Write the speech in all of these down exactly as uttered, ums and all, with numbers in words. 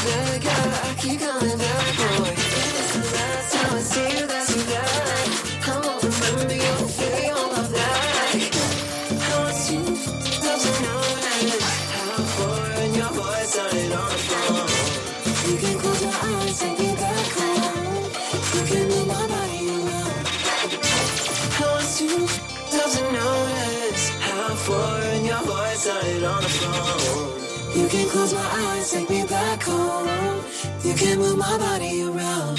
back, yeah, I keep coming back, boy. It's the last time I see you, that's you back. I won't remember your face, all of that. I want you, doesn't know that. How far in your voice started on the phone. You can close your eyes, take me back home. You can move my body around. I want you, doesn't notice how far in your voice started on the phone. You can close my eyes, take me back home. You can move my body around.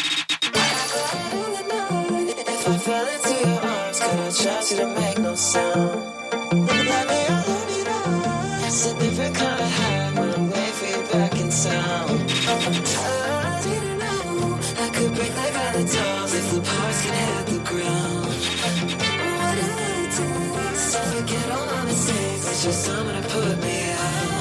If I fell into your arms, could I trust you to make no sound? Let me hold it up. It's a different kind of high when I'm waiting for you back in town. I didn't know I could break like other dolls if the parts could hit the ground. What did I do? So forget all my mistakes. It's just someone to put me out.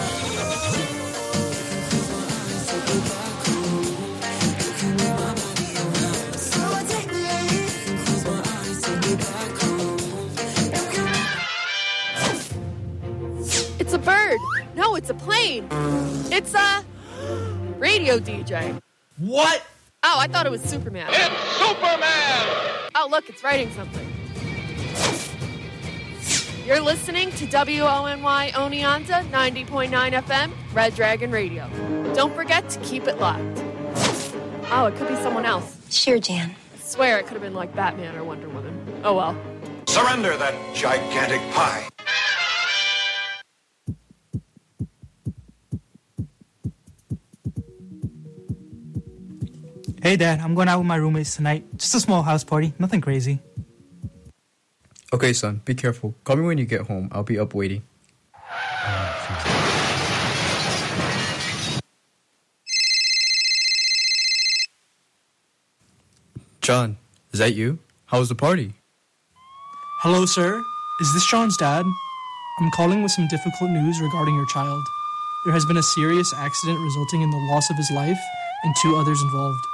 It's a bird. No, it's a plane. It's a radio D J. What? Oh, I thought it was Superman. It's Superman! Oh, look, it's writing something. You're listening to W O N Y Oneonta ninety point nine F M, Red Dragon Radio. Don't forget to keep it locked. Oh, it could be someone else. Sure, Jan. I swear it could have been like Batman or Wonder Woman. Oh, well. Surrender that gigantic pie. Hey, Dad, I'm going out with my roommates tonight. Just a small house party, nothing crazy. Okay, son, be careful. Call me when you get home. I'll be up waiting. John, is that you? How was the party? Hello, sir. Is this John's dad? I'm calling with some difficult news regarding your child. There has been a serious accident resulting in the loss of his life and two others involved.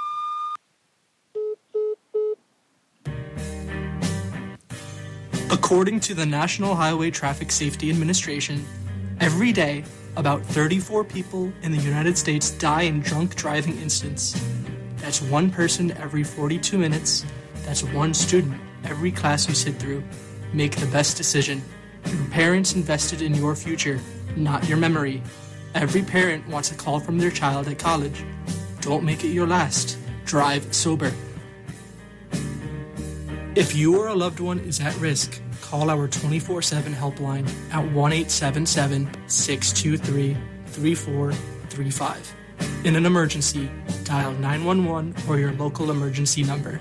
According to the National Highway Traffic Safety Administration, every day, about thirty-four people in the United States die in drunk driving incidents. That's one person every forty-two minutes. That's one student every class you sit through. Make the best decision. Your parents invested in your future, not your memory. Every parent wants a call from their child at college. Don't make it your last. Drive sober. If you or a loved one is at risk, call our twenty-four seven helpline at one eight seven seven, six two three, three four three five. In an emergency, dial nine one one or your local emergency number.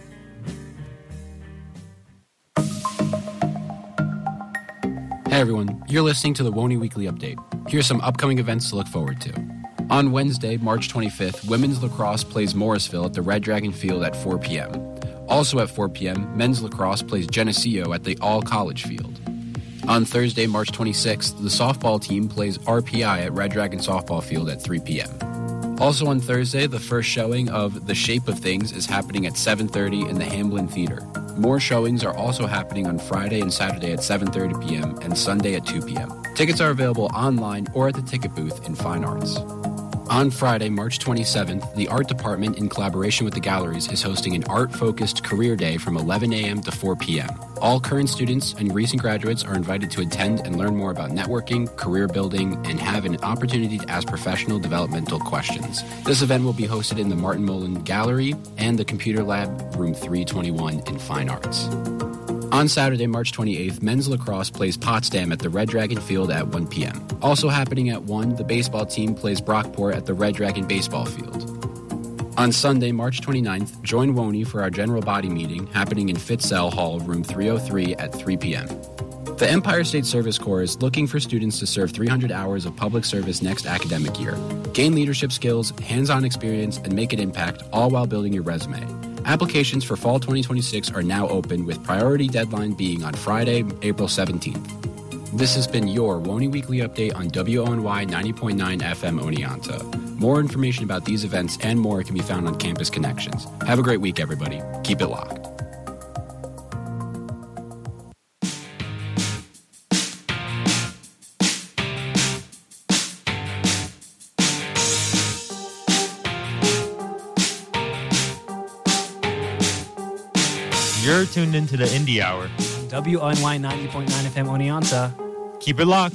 Hey everyone, you're listening to the W O N Y Weekly Update. Here's some upcoming events to look forward to. On Wednesday, March twenty-fifth, women's lacrosse plays Morrisville at the Red Dragon Field at four p.m. Also at four p.m., men's lacrosse plays Geneseo at the All-College Field. On Thursday, March twenty-sixth, the softball team plays R P I at Red Dragon Softball Field at three p.m. Also on Thursday, the first showing of The Shape of Things is happening at seven thirty in the Hamblin Theater. More showings are also happening on Friday and Saturday at seven thirty p.m. and Sunday at two p.m. Tickets are available online or at the ticket booth in Fine Arts. On Friday, March twenty-seventh, the art department, in collaboration with the galleries, is hosting an art-focused career day from eleven a.m. to four p.m. All current students and recent graduates are invited to attend and learn more about networking, career building, and have an opportunity to ask professional developmental questions. This event will be hosted in the Martin Mullen Gallery and the Computer Lab, room three twenty-one in Fine Arts. On Saturday, March twenty-eighth, men's lacrosse plays Potsdam at the Red Dragon Field at one p.m. Also happening at one, the baseball team plays Brockport at the Red Dragon Baseball Field. On Sunday, March twenty-ninth, join W O N Y for our general body meeting happening in Fitzell Hall, room three oh three at three p.m. The Empire State Service Corps is looking for students to serve three hundred hours of public service next academic year. Gain leadership skills, hands-on experience, and make an impact, all while building your resume. Applications for fall twenty twenty-six are now open, with priority deadline being on Friday, April seventeenth. This has been your W O N Y Weekly Update on W O N Y ninety point nine F M Oneonta. More information about these events and more can be found on Campus Connections. Have a great week, everybody. Keep it locked. You're tuned into the Indie Hour. W O N Y ninety point nine F M Oneonta. Keep it locked.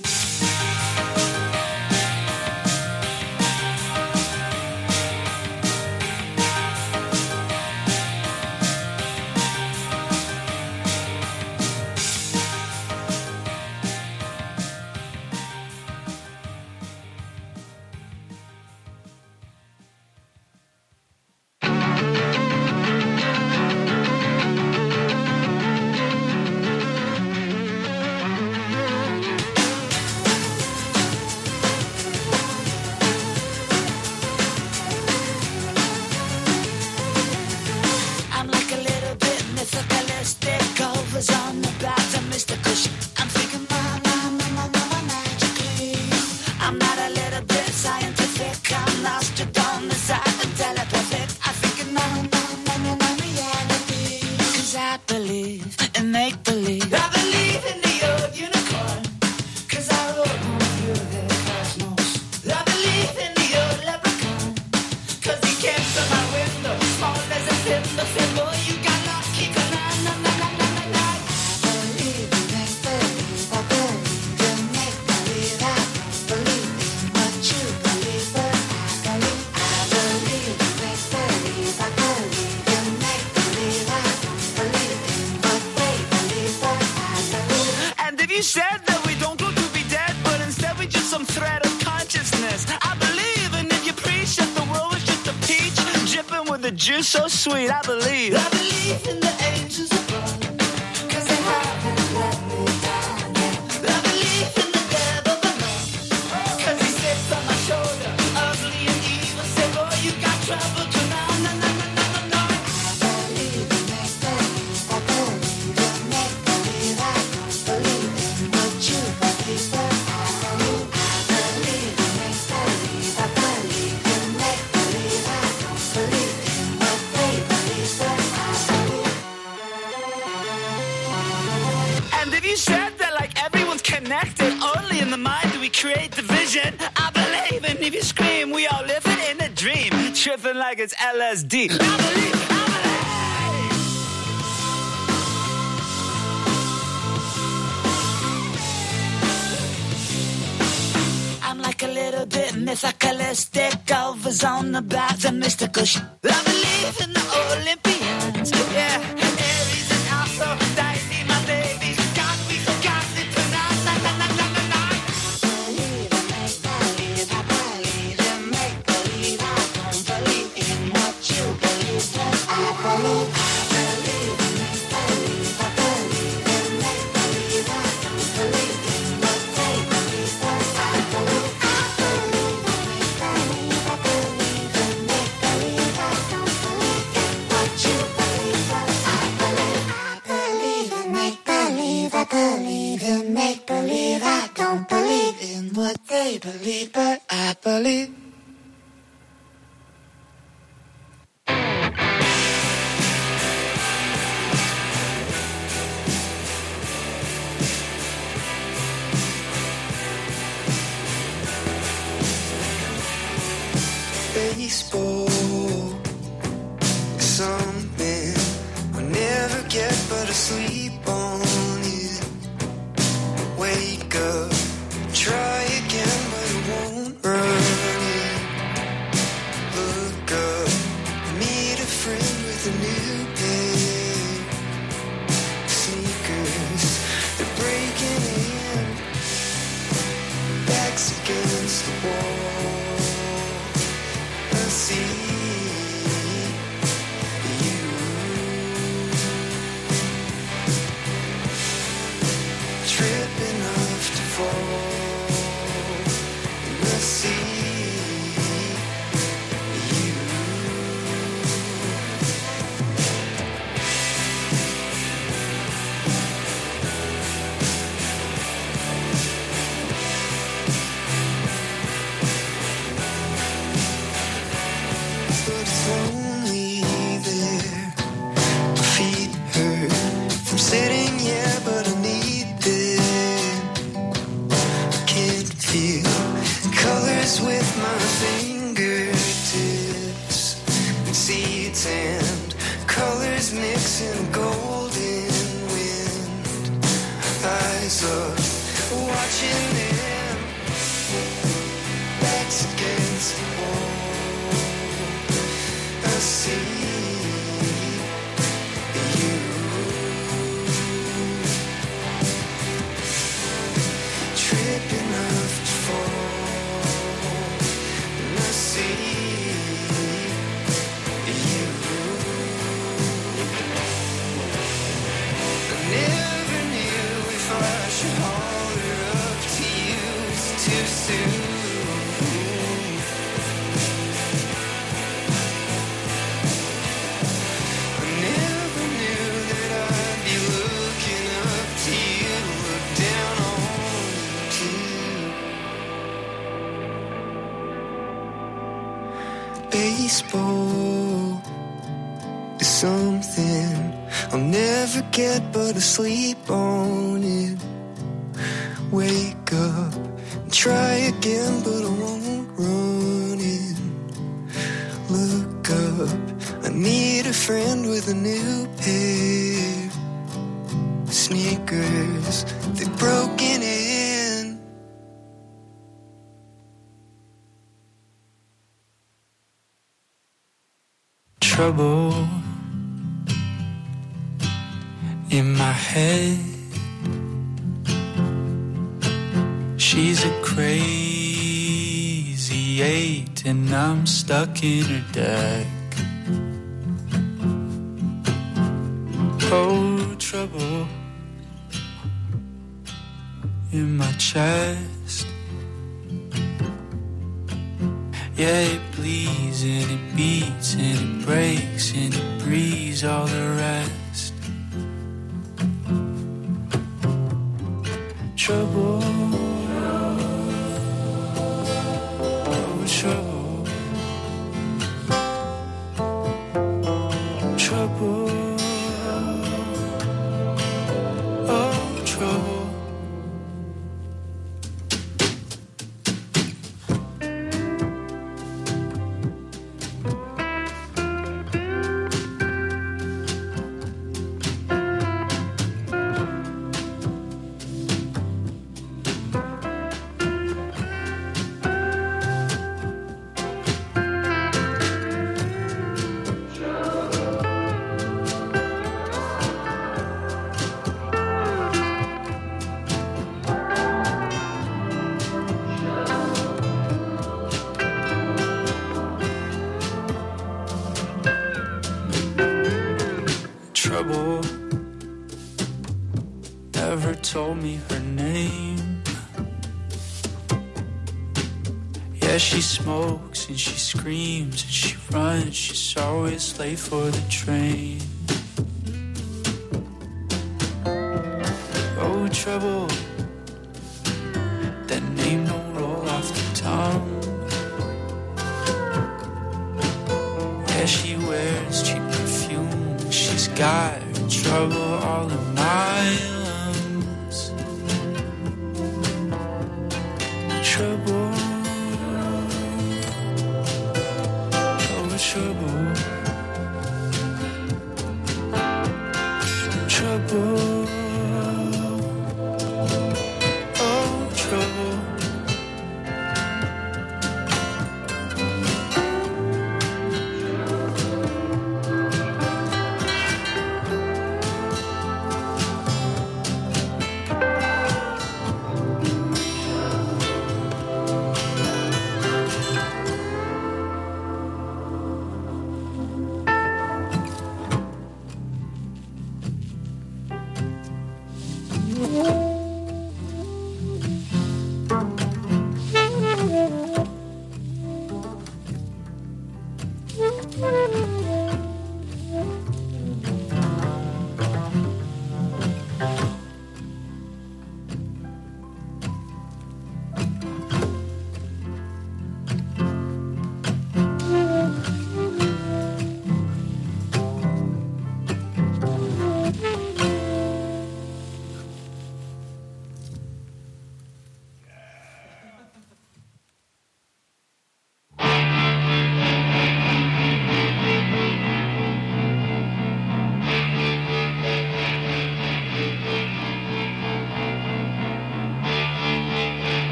I'm like a little bit mythicalistic, covers on the back of mystical shit. I'm thinking, mama, mama, mama, magically. I'm not a little bit scientific, I'm Nostradamus, I'm telepathic. I'm thinking, mama, mama, mama, reality. Cause I believe in make-believe. I believe in the old unicorn. Cause I rode on through the cosmos. I believe in the old leprechaun. Cause he came to my window, small as a timber symbol. You got lucky, cause na na na na na na na. I believe in make-believe. I believe in make-believe. I don't believe in what you believe, but I believe. I believe in make-believe. I believe in make-believe. I don't believe in what they believe, but I believe. And if you said that we don't go to be dead, but instead we just some thread of consciousness, I believe. And if you preach that the world is just a peach, dripping with the juice so sweet, I believe. I believe in the angels above, cause they haven't let me down yet. I believe in the devil below, cause he sits on my shoulder, ugly and evil. Say, boy, you got trouble too now, no, no, no, no, no, no. I believe in make-believe. I believe in make-believe. I don't believe in what you believe, but I believe. I believe in make-believe. I believe in make-believe. I don't believe in what they believe, but I believe. And if you said that like everyone's connected, only in the mind do we create division, I believe. And if you scream, we all live it in a dream, tripping like it's L S D. I believe, I believe. I'm like a little bit mythicalistic, covers on the back of mystical shit. I believe in the Olympians, yeah. Aries and Aphrodite, my babies. God, we forgot it tonight. Na, na, na, na, na, na. Believe in make-believe. I believe in make-believe. I don't believe in what you believe, but I believe. I believe in make-believe. I believe in make-believe. I don't believe in what they believe, but I believe. I believe in make-believe. I believe in make-believe. I don't believe in what you believe, but I believe. I believe in make-believe. I believe in make-believe. I don't believe in what they believe, but I believe. Baseball is something I'll never get but to sleep on it. Wake up, try again, but it won't run it. Look up, meet a friend with a new pair. Sneakers, they're breaking in. Backs against the wall. I see you. Tripping off to fall. And I see you. But it's lonely there. My feet hurt from sitting, yeah, but I need them. I can't feel colors with my fingertips. And seeds and colors mix in watching them, backs against the wall. I see you, tripping off to fall. And I see you. I never knew if I should holler up to you. It's too soon. I never knew that I'd be looking up to you, to look down on you too. Baseball is something I'll never get but to sleep on it. Wake up and try again, but I won't run it. Look up, I need a friend with a new pair of sneakers, they've broken in. Trouble in my head. She's a crazy eight and I'm stuck in her deck. Oh, trouble in my chest. Yeah, it bleeds and it beats and it breaks and it breathes all the rest. Trouble, oh trouble, trouble, oh trouble. Trouble never told me her name. Yeah, she smokes and she screams and she runs. She's always late for the train. Oh, trouble, that name don't roll off the tongue. Yeah, she wears cheap perfume. She's got trouble all in my lungs. Trouble, oh trouble, trouble, oh trouble.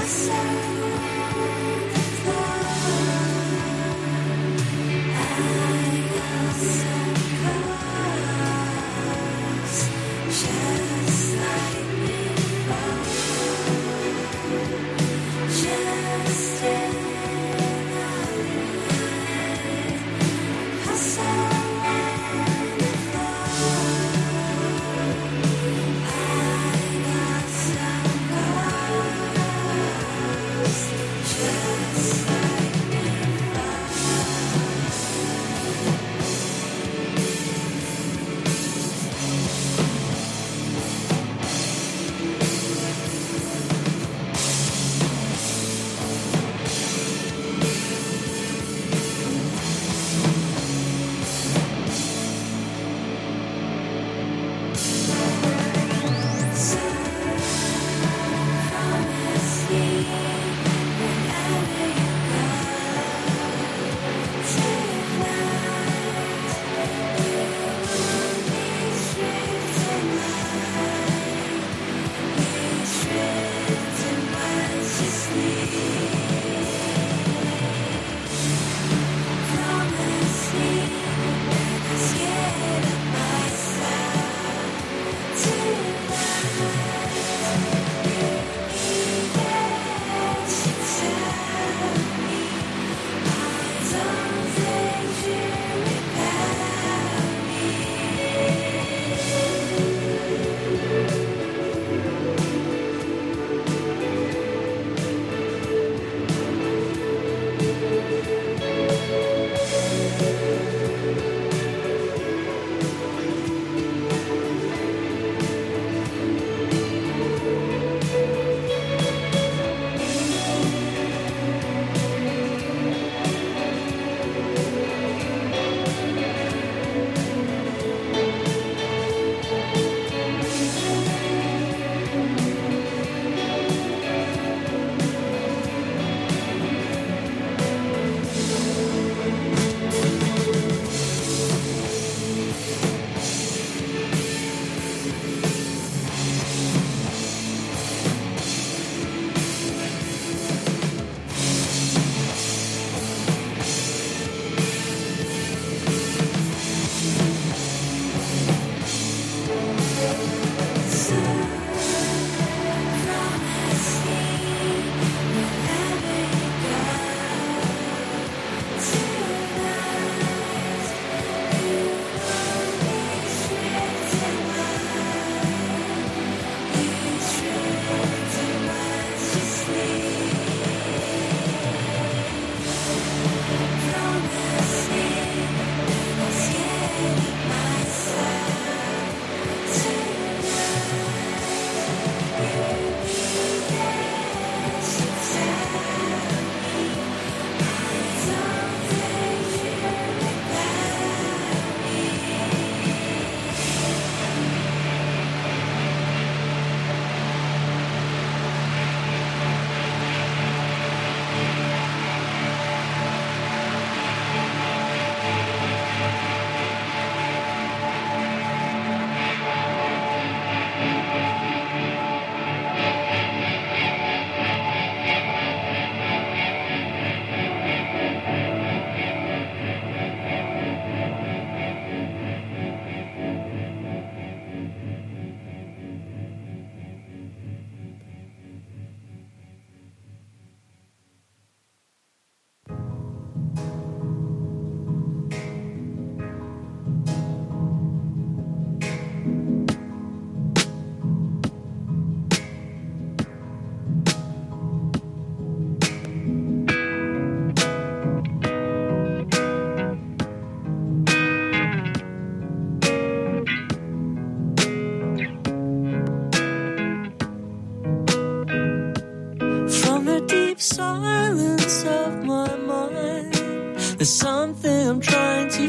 There's something I'm trying to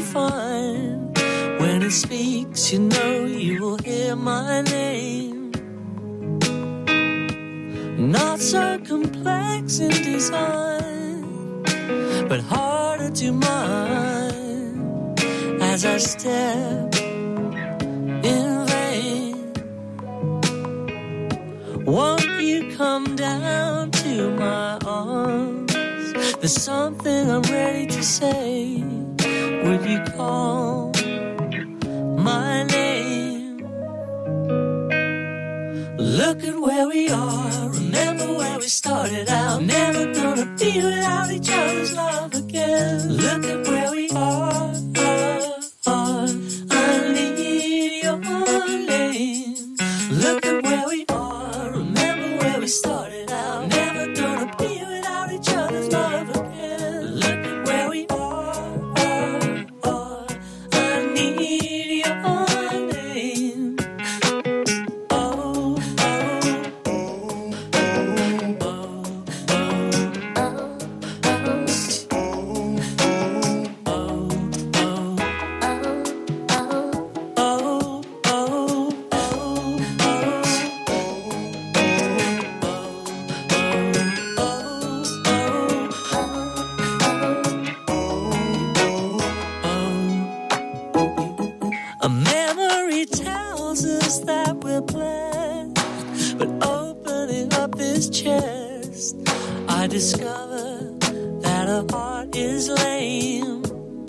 find. When it speaks, you know you will hear my name. Not so complex in design, but harder to mind. As I step in vain, won't you come down onto my arms. There's something I'm ready to say. Would you call my name? Look at where we are. Remember where we started out. Never gonna be without each other's love again. Look at where we are. are, are. I need your name. Look at where we are. Remember where we started out. Never gonna be without each other's love again. Look at where we are. are, are. I need your name. Oh, a memory tells us that we're blessed, but opening up this chest, I discover that our heart is lame.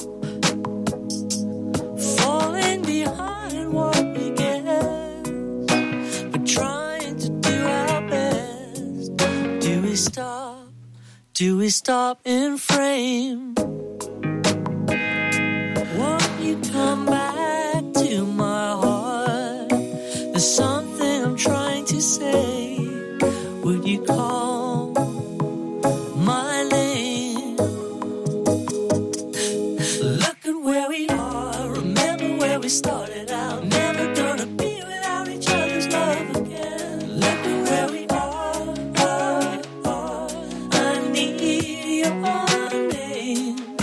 Falling behind what we guess, but trying to do our best. Do we stop? Do we stop in frame? Won't you come back to my heart? There's something I'm trying to say. Would you call my name? Look at where we are. Remember where we started out. Never gonna be without each other's love again. Look at where we are. are, are. I need your name.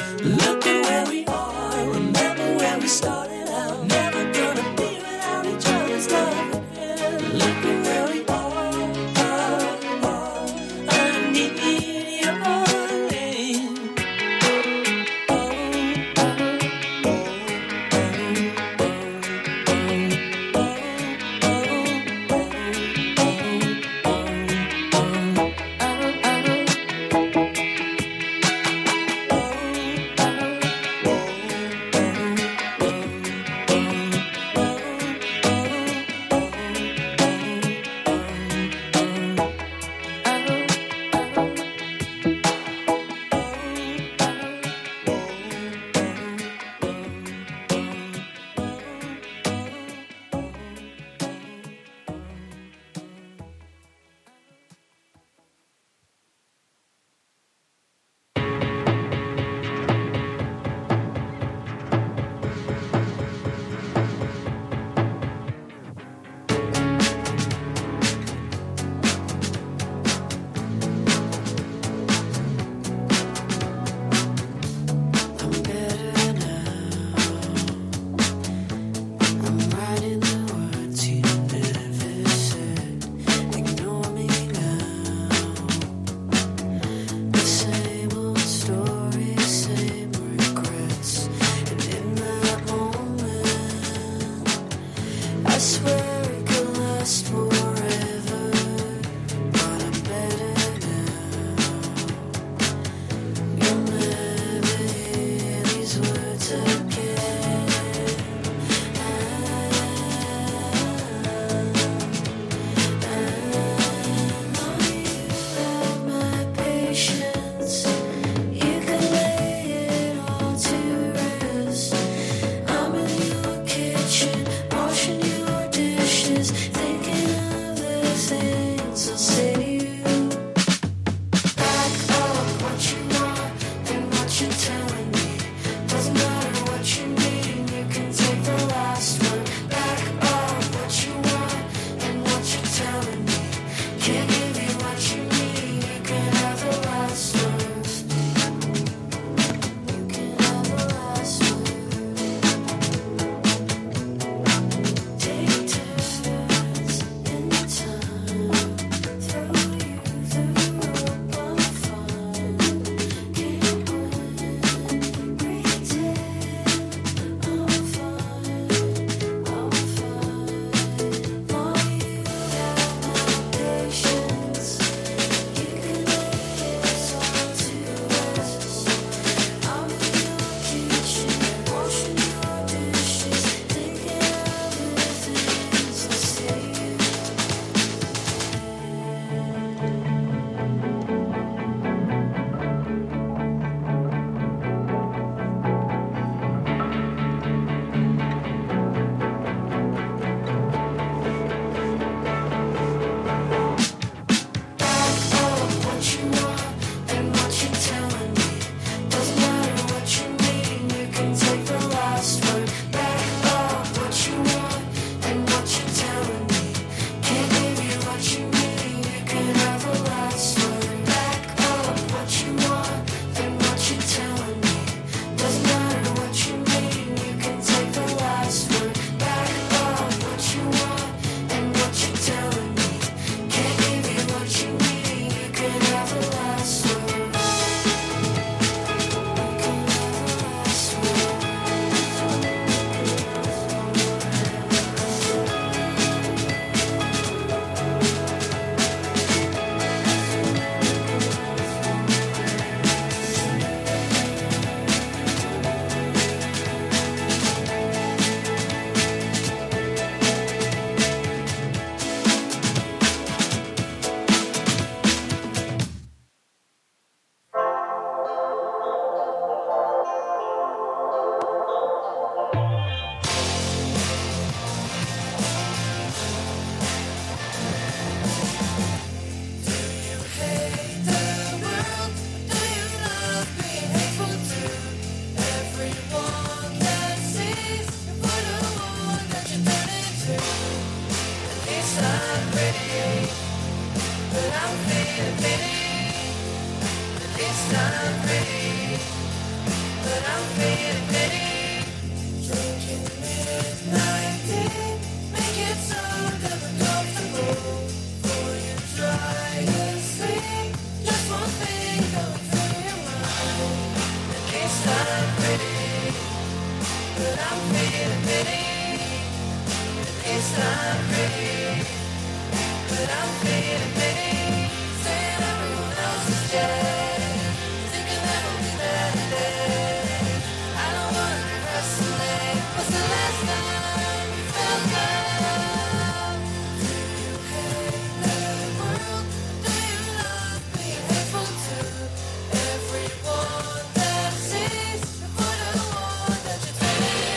stop pretty, but I'm feeling pity. Drinking midnight tea, make it so damn uncomfortable. Before you try to sleep, just one thing going through your mind. I can't stop pretty, but I'm feeling pity. I can't stop pretty, but I'm feeling pity. Saying everyone else is dead, thinking that will be that day. I don't wanna be resting late. What's the last time you felt love? Do you hate the world? Do you love being hateful to everyone that sees the point of the one that you're turning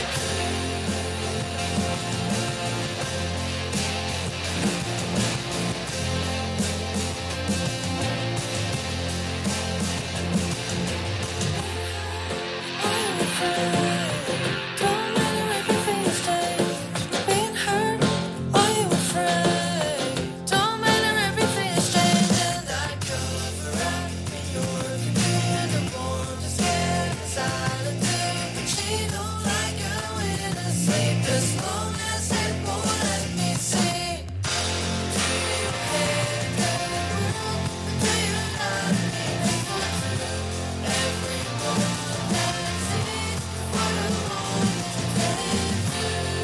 as long as it won't let me see. Do you hate the world? Do you love being hateful to everyone that sees what I want to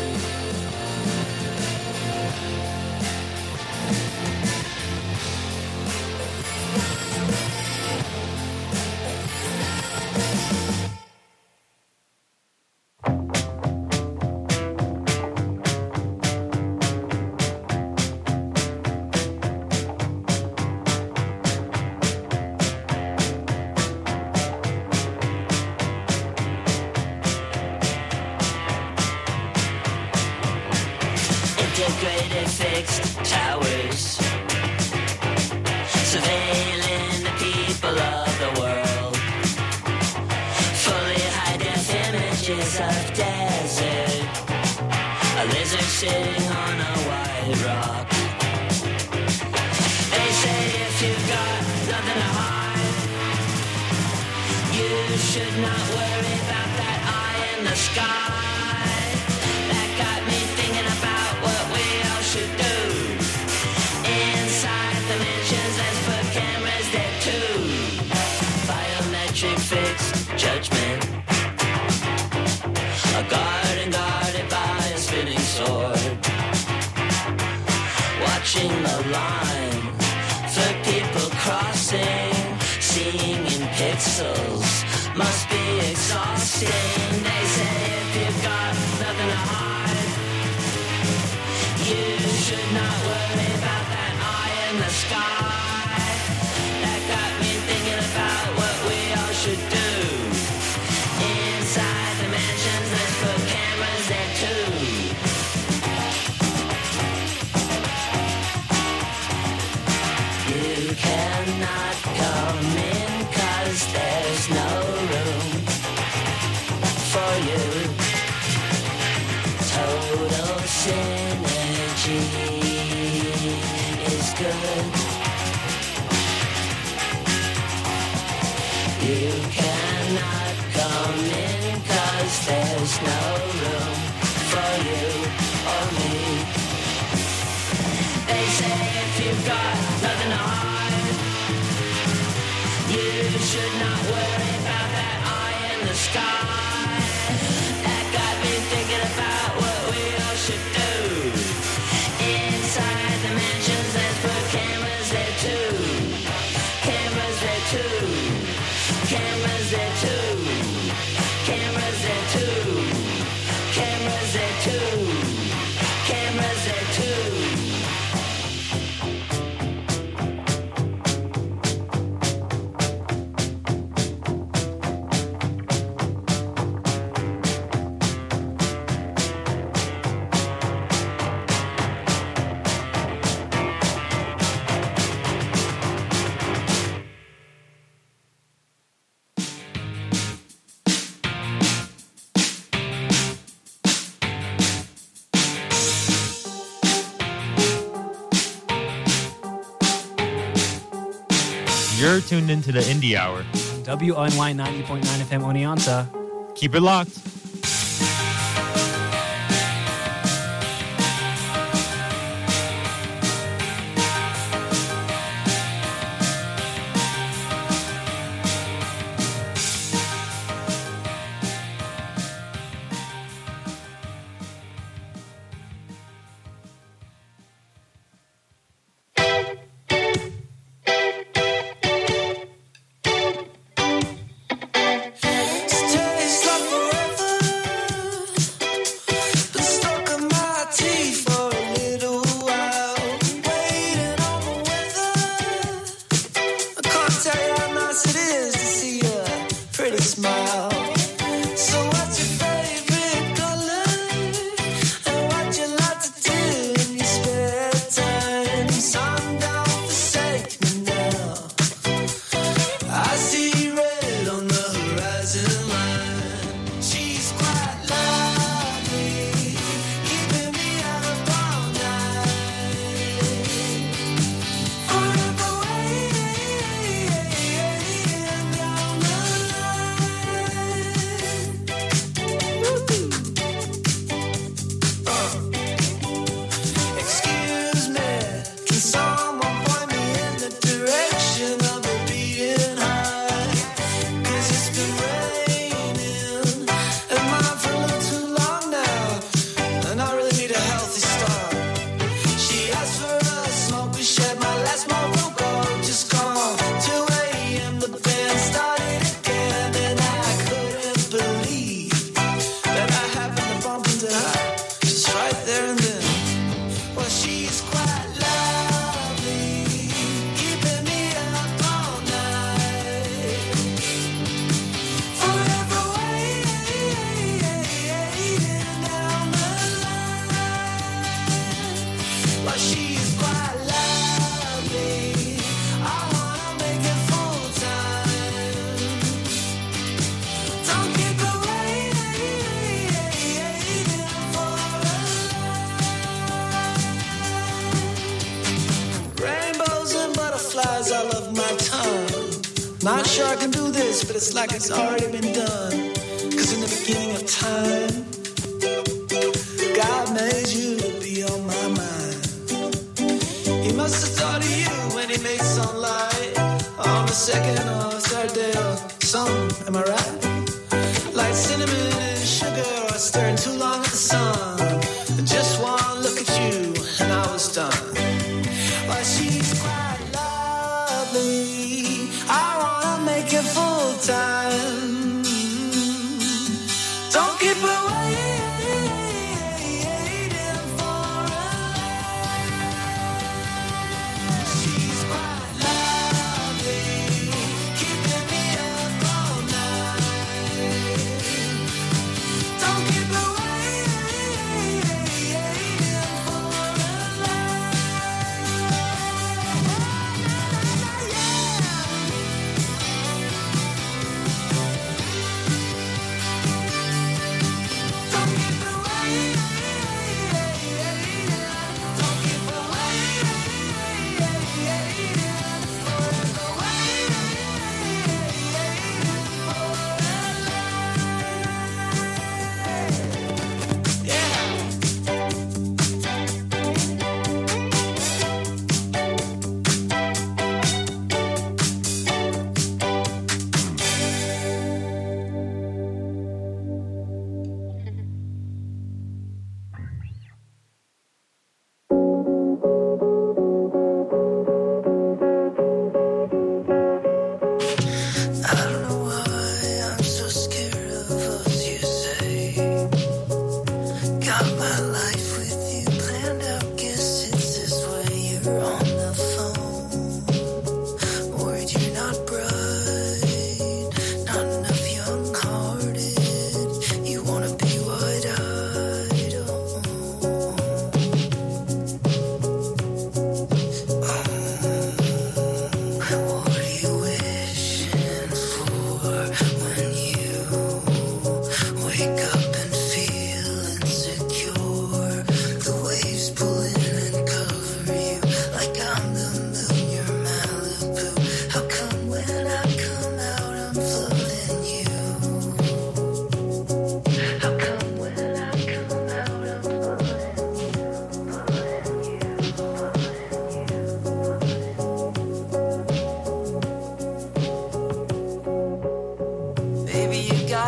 integrated fixed towers, surveilling the people of the world, fully high-def images of desert, a lizard sitting on a white rock. They say if you've got nothing to hide, you should not worry about that eye in the sky. That got me thinking about what we all should do. Inside the mansions, let's put cameras there too. Biometric fixed judgment, a garden guarded by a spinning sword, watching the line for people crossing, seeing in pixels must be exhausting. They say if you've got nothing to hide, you should not worry about that eye in the sky. That got me thinking about what we all should do. Inside the mansions, let's put cameras there too. You cannot come in 'cause there's no room for you. Total synergy is good. You cannot come in 'cause there's no room for you or me. They say if you've got nothing to hide, you should not worry about that eye in the sky. That got me thinking about what we all should do. Inside the mansions, let's put cameras there too. Cameras there too. Cameras there too. Cameras there too. Cameras there too. Cameras there too. You're tuned into the Indie Hour W O N Y ninety point nine F M Oneonta. Keep it locked. Not sure I can do this, but it's like it's already been done. Cause in the beginning of time, God made you to be on my mind. He must have thought of you when he made sunlight on the second or third day or something, am I right? Like cinnamon and sugar or stirring too long in the sun. Just one look at you and I was done. Well, she's quite lovely. I wanna make it full time. Don't keep her waiting for her. She's quite lovely, keeping me up all night. Don't keep her waiting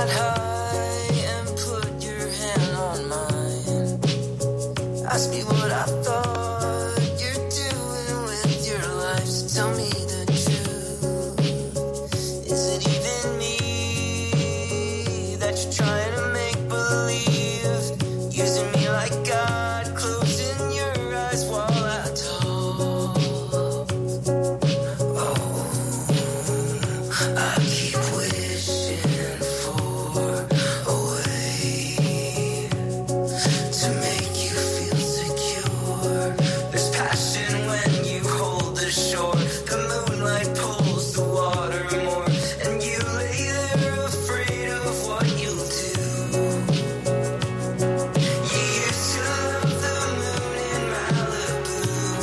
that high and put your hand on mine. Ask me what I thought you're doing with your life. So tell me the truth. Is it even me that you're trying to make believe? Using me like God, closing your eyes while I talk. Oh, I keep wishing for a way to make you feel secure. There's passion when you hold the shore. The moonlight pulls the water more, and you lay there afraid of what you'll do. You used to love the moon in Malibu.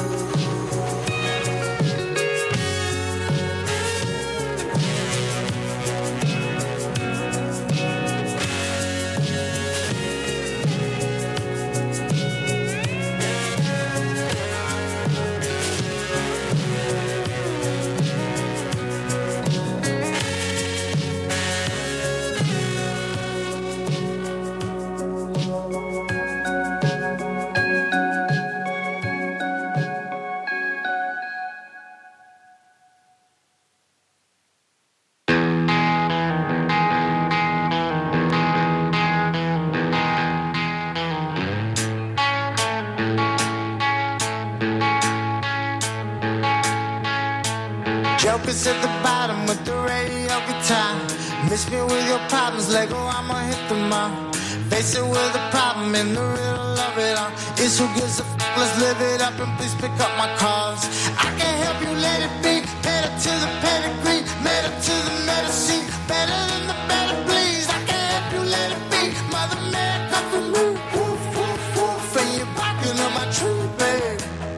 Jokers at the bottom with the radio guitar. Miss me with your problems, Lego, I'ma hit the mark. Face it with the problem and the riddle of it all is who gives a f***, let's live it up and please pick up my calls. I can help you let it be, better to the pedigree, better to the medicine, better than the better please. I can help you let it be, Mother Mary come from me, woof, woof, woof, and you're barking on my tree, babe.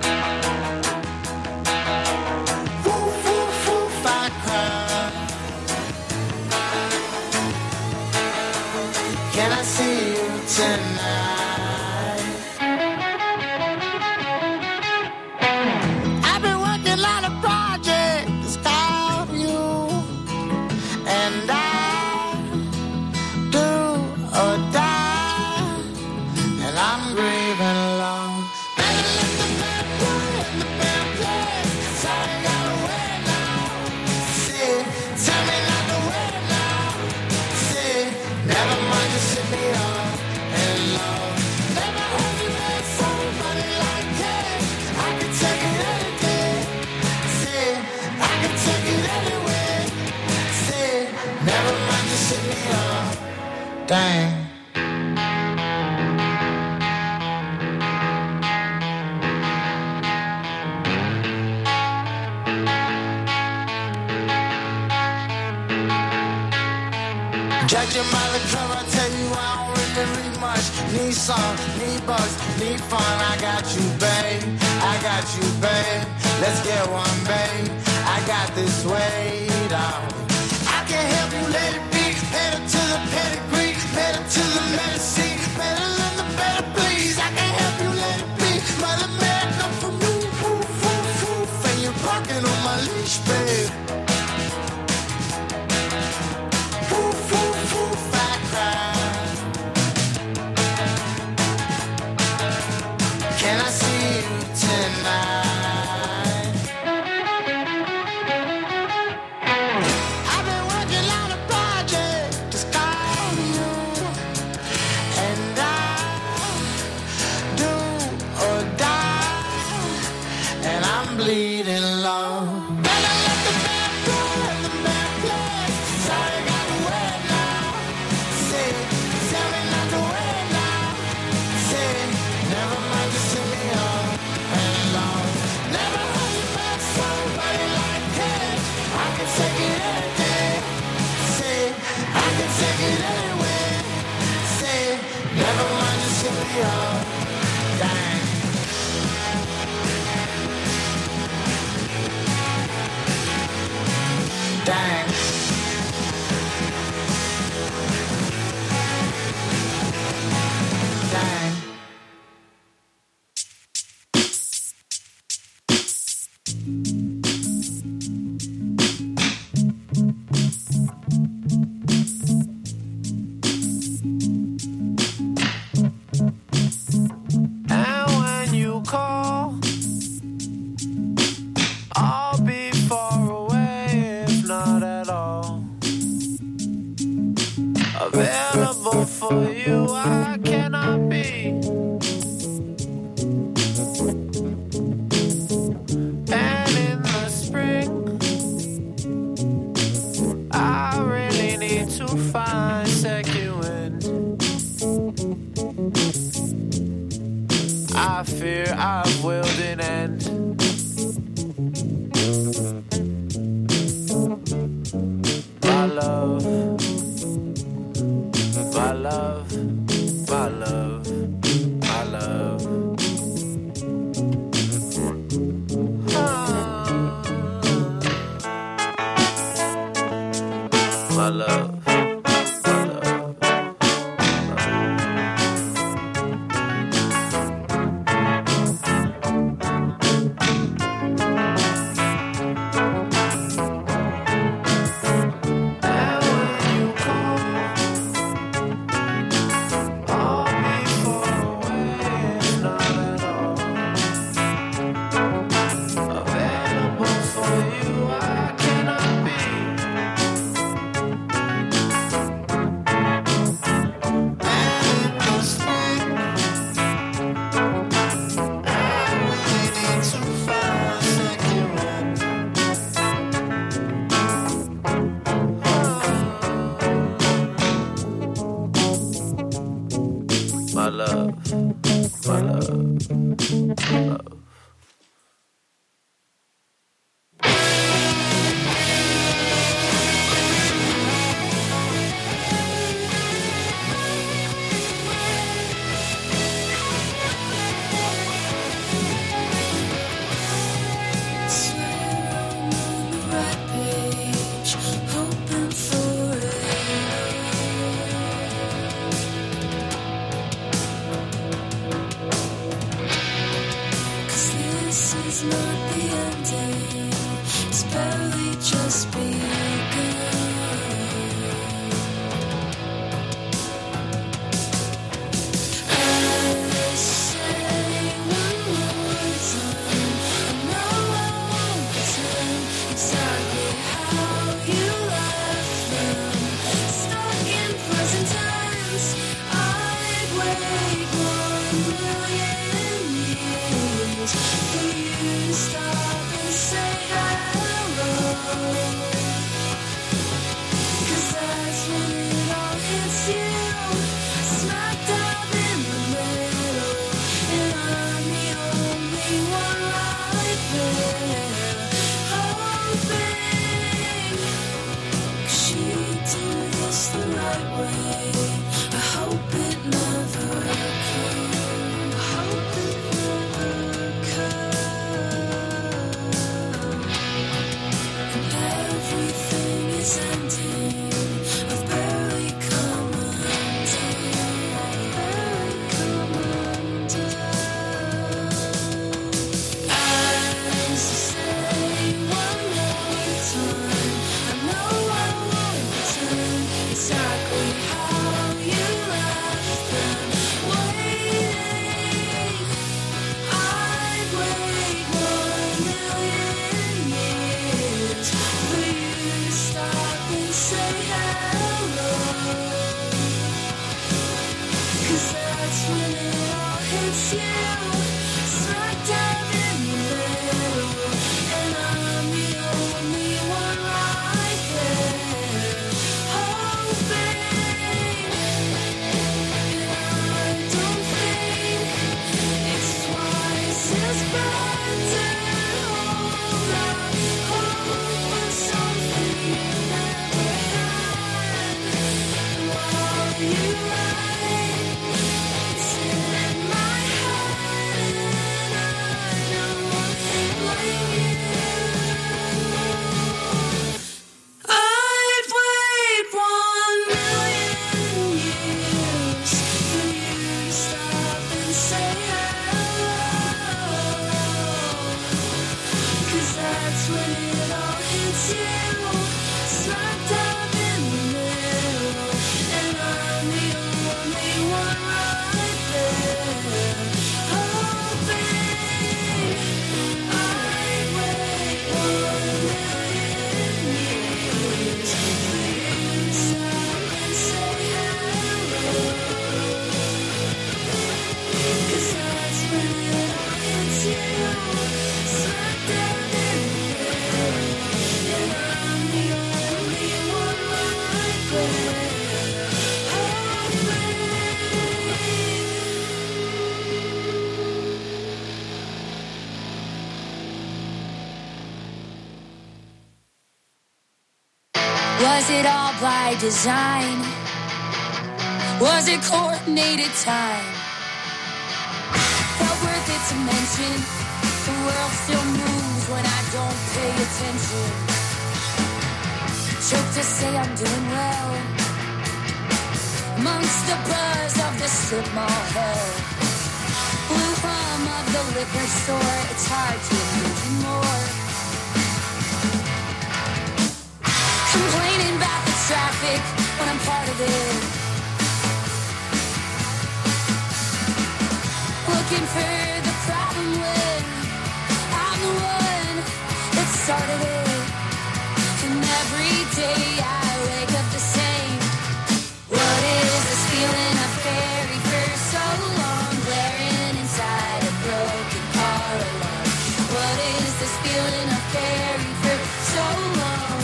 Woof, woof, woof, I cry. Can I see you tonight? I've been working on a project that's called you, and I do or die, and I'm grieving alone. Better let the bad boy in the bad place. Sorry, gotta wait now. See, tell me not to wait now. See, never mind, just hit me up and love. Never heard you make somebody like that. I can take it any day. See, I can take it anyway. See, never mind, just hit me up. Dang. Judging by the cover, I tell you I don't really read much. Need song, need buzz, need fun. I got you, babe. I got you, babe. Let's get one, babe. I got this weight off. I can help you let it be. Better to the pedigree, better to the medicine, better than the better please. I can help you let it be. Mother man, come from me, woof, woof, woof, and you're barking on my leash, babe. Woof, woof, woof, I cry. Can I see you tonight? I've been working on a project that's called you, and I do or die, and I'm bleeding low. Better let the bad boy in the bad place. Sorry, gotta wait now. Say, tell me not to wait now. Say, never mind, just hit me up and long. Never heard you met somebody like that. I can take it any day. Say, I can take it anyway. Say, never mind, just hit me up. Dang. Dang. Dang. for you I cannot be. And in the spring, I really need to find second wind. I fear I've willed an end. My love, my love, my love, my love. My love. My love, my love, love. Stop it. Was it all by design? Was it coordinated time? Felt worth it to mention. The world still moves when I don't pay attention. Joke to say I'm doing well amongst the buzz of the strip mall hell. Blue hum of the liquor store. It's hard to imagine more. Complaining about the traffic when I'm part of it. Looking for the problem when I'm the one that started it. And every day I wake up the same. What is this feeling I've carried for so long, blaring inside a broken car alarm? What is this feeling I've carried for so long?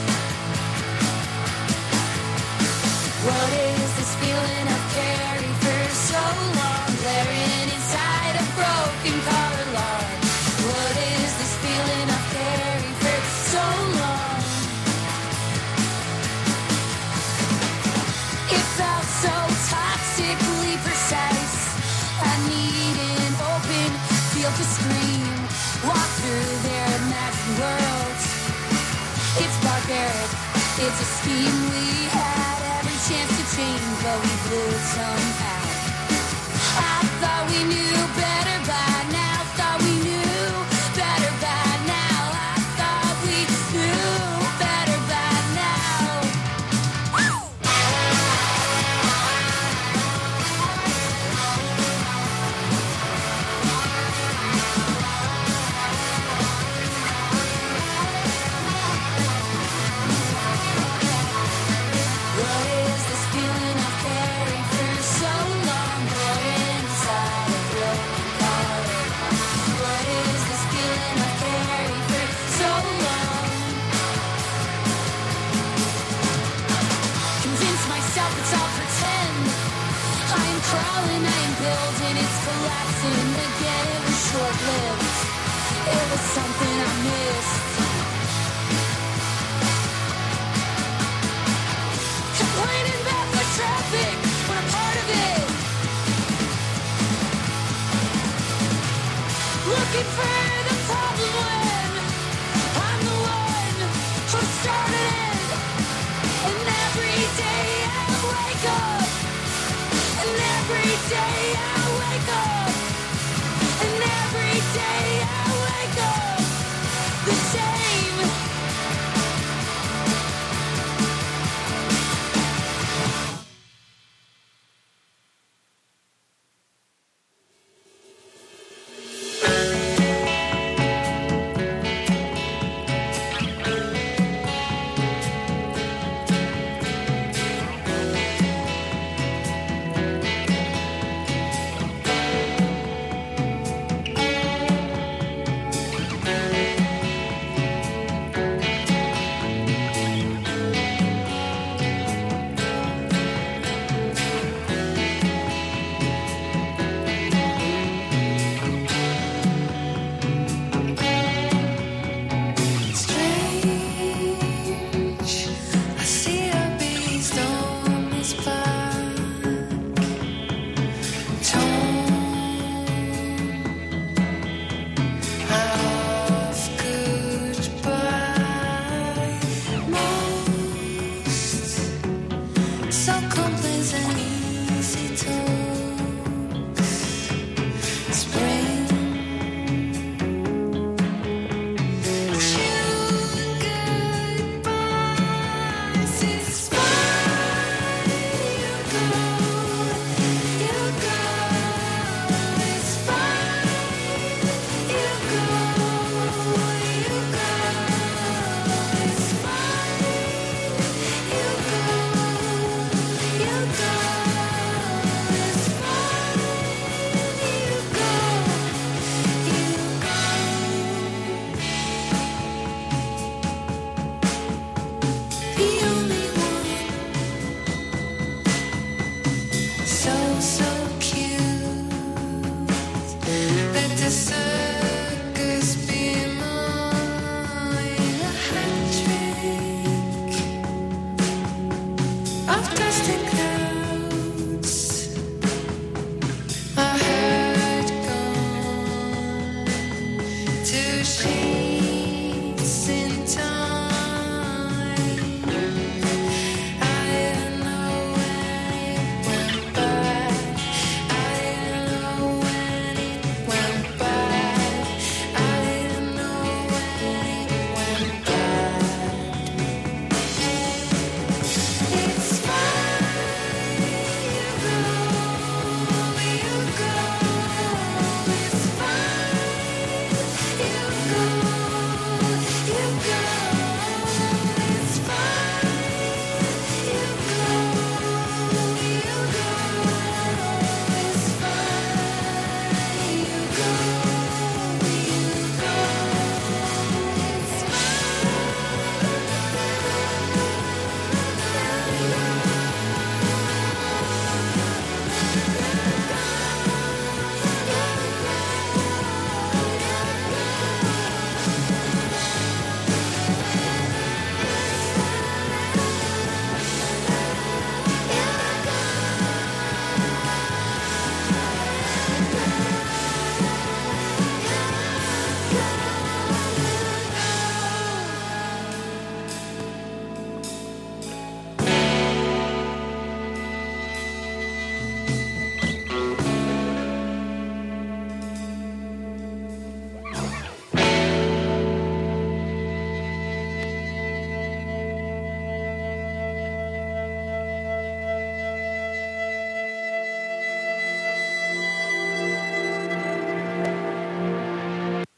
What is this feeling I've carried for so long, blaring inside a broken car alarm? What is this feeling I've carried for so long? It felt so toxically precise. I need an open field to scream, walk through their imagined worlds. It's barbaric, it's a scheme we had every chance to change, but we blew it somehow. I thought we knew better by now, thought we knew better by now. I thought we knew better by now. Woo! What is this feeling I've carried for so long, blowing inside a broken car? What is this feeling I've carried for so long? Convince myself it's all pretend. I am crawling, I am building, it's collapsing again. It was short-lived. It was something I missed. Complaining about the traffic when I'm part of it. Looking for the problem when I'm the one who started it. And every day I wake up. And every day I wake up. And every day I wake up.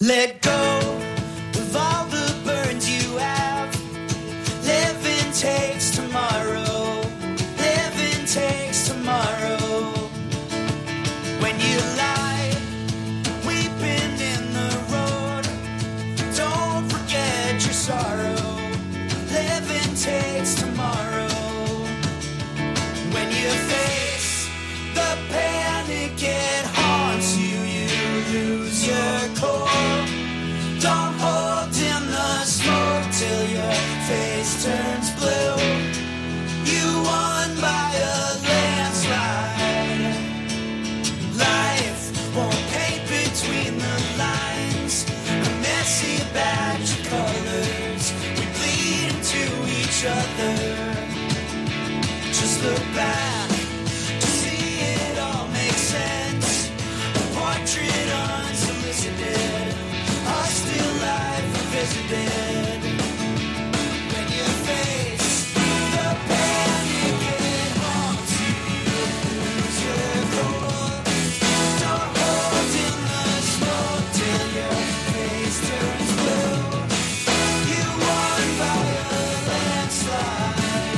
Let go of all the burdens you have. Living takes tomorrow. Living takes tomorrow. When you lie, weeping in the road, don't forget your sorrow. Living takes tomorrow. When you face the panic, it haunts you. You lose your core. Don't hold in the smoke till your face turns blue. You won by a landslide. Life won't paint between the lines. A messy batch of colors. We bleed into each other. Just look back to see it all make sense. A portrait unsolicited. A still life revisited. When you face the panic, it haunts you. You lose your cool. Don't hold in the smoke till your face turns blue. You won by a landslide.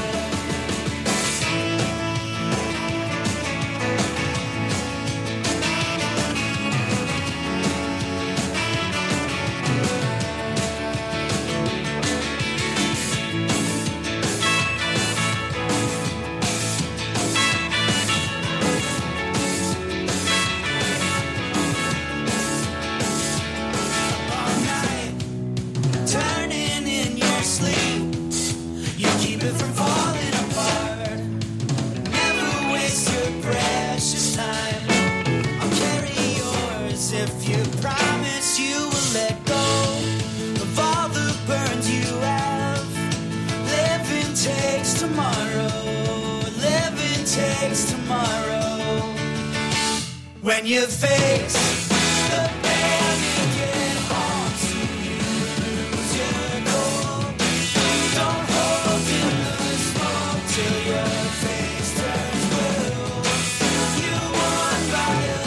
All night, turning in your sleep. You keep it from falling apart. Never waste your precious time. I'll carry yours if you promise you will let go of all the burns you have. Living takes tomorrow. Living takes tomorrow. When you face the panic, it haunts you. You lose your cool. Don't hold in the smoke till your face turns blue. You won by a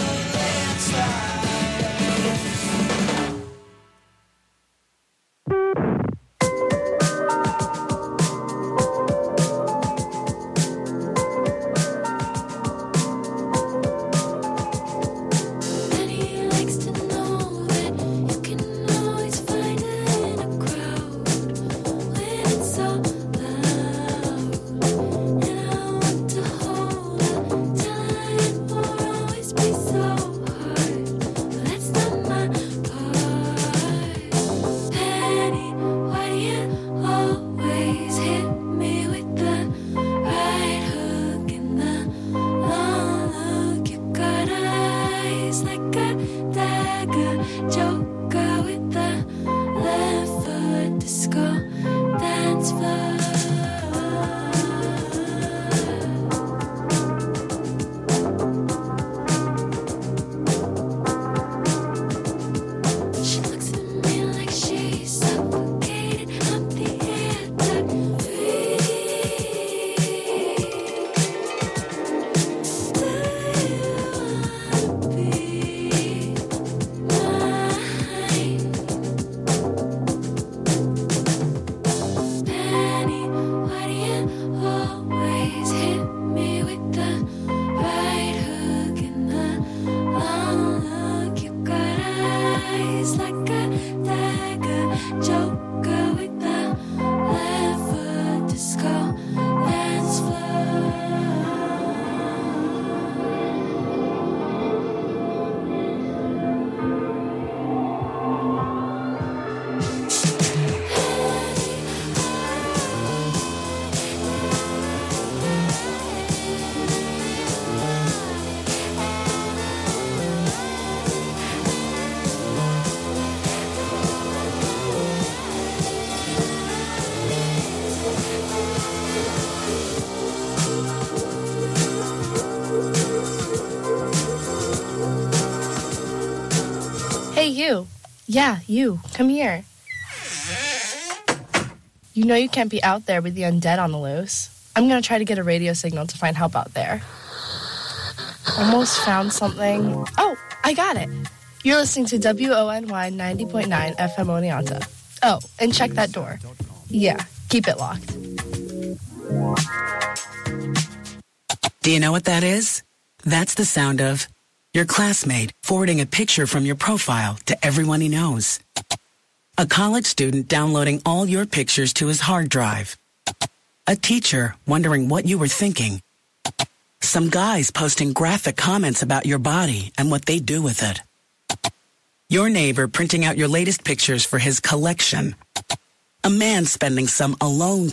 landslide. He likes to know that you can always find it in a crowd when it's so loud. And I want to hold her till it won't always be so hard. But that's not my part. Penny, why do you always hit me with the right hook and the long look? You got eyes like a dagger, joker with the left foot disco dance floor. She looks at me like she's suffocated. I'm the air that breathes. Do you wanna be mine? Penny, why do you always hit me with the right hook and the long look? You got eyes like a dagger, joker with the left foot disco dance floor. Hey, you. Yeah, you. Come here. You know you can't be out there with the undead on the loose. I'm gonna try to get a radio signal to find help out there. Almost found something. Oh, I got it. You're listening to W O N Y ninety point nine F M Oneonta. Oh, and check that door. Yeah, keep it locked. Do you know what that is? That's the sound of your classmate forwarding a picture from your profile to everyone he knows. A college student downloading all your pictures to his hard drive. A teacher wondering what you were thinking. Some guys posting graphic comments about your body and what they do with it. Your neighbor printing out your latest pictures for his collection. A man spending some alone